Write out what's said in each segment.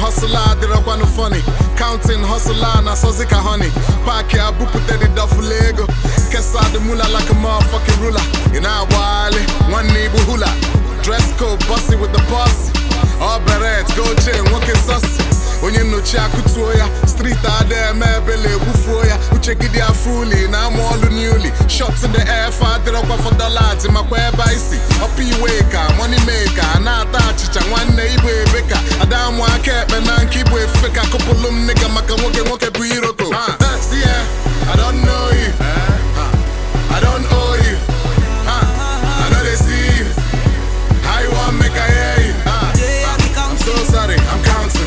hustler, did I want funny. Counting hustler, na sozika honey. Park ya bupu teddy duffel Lego. Kessa the mula like a motherfucking ruler. In our wale, one neighbor hula. Dress code bossy with the boss. All berets, go chain, walking saucy. Onye no chakutoya, street out there, mebele, wufoya. Uche gidi a fully, now I'm all newly. Shots in the air, father up for dollars in my web icy. Up waker, money maker, not chicha, one neighbor baker. Adam wa kept and I keep with fake a couple of nigga, maka woke buiroko. See ya, I don't know you. I don't owe you. I know they see you. How you want make I hear you? I'm so sorry, I'm counting.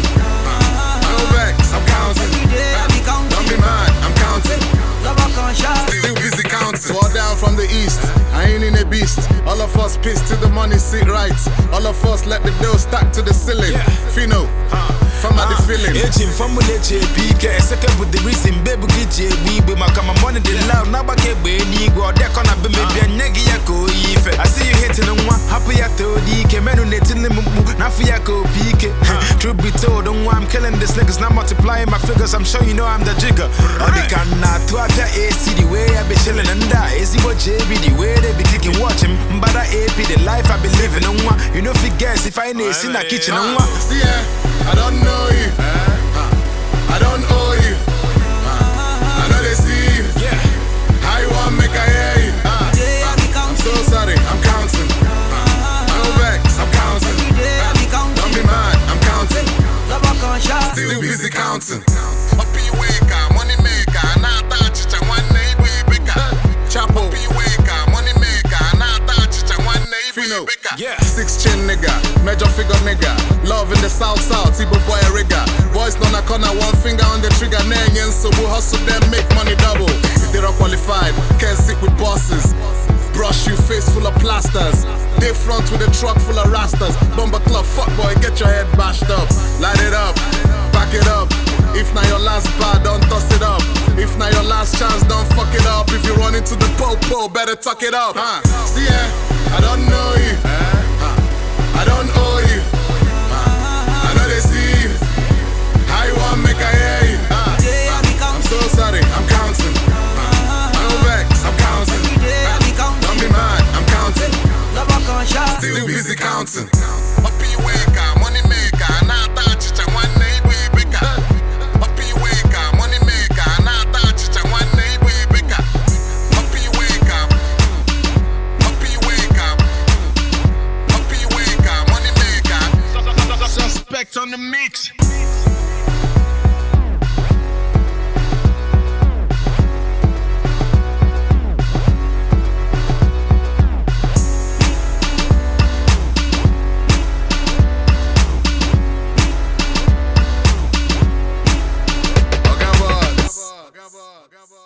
I'm counting. Don't be mad, I'm counting. Still busy counting. Swore down from the east, I ain't in a beast. All of us pissed till the money sit right. All of us let the dough stack to the ceiling. Fino, from the feeling. Aging from the PK, second with the reason, baby, get you. We my come money, the loud, now I get way, Negro, they're gonna be maybe a negiyako. I see you hitting on one, happy at the DK, men who net in the moo, Nafiako PK. Truth be told, don't want I'm killing this niggas, not multiplying my figures, I'm sure you know I'm the jigger. Or they cannot to have AC the way I be chilling and die. AC what JB the way they be clicking, watching. But I AP the life I be living on one. You know, if you guess if I ain't in the kitchen on one. See ya, I don't know you. I don't owe you. I know they see you. How you want make I hear you? I'm so sorry, I'm counting. No vex, I'm counting. Don't be mad, I'm counting. Still busy counting. Up you waker, money maker, not touch it, one neighbor bigger. Chapo, up you waker, money maker, not touch it, one neighbor bigger. 6 chin nigga, major figure nigga. Love in the south, Ibo boy rigger. Boys don't a corner, one finger on the trigger. Nengen, so we hustle them, make money double. If they're not qualified, can't sit with bosses. Brush you, face full of plasters. They front with a truck full of rastas. Bomber club, fuck boy, get your head bashed up. Light it up, back it up. If not your last bar, don't toss it up. If not your last chance, don't fuck it up. If you run into the po-po, better tuck it up. See ya, I don't know you. I don't owe you. I know they see you. How you want make I hear you? I'm so sorry, I'm counting. No vex, I'm counting. Don't be mad, I'm counting. Still busy counting. Up you waker, money maker, not touch it, one neighbor bigger. Up you waker, money maker, not touch it, one neighbor bigger. Up you waker. Up you waker. Up you waker, money maker. Suspect on the mix.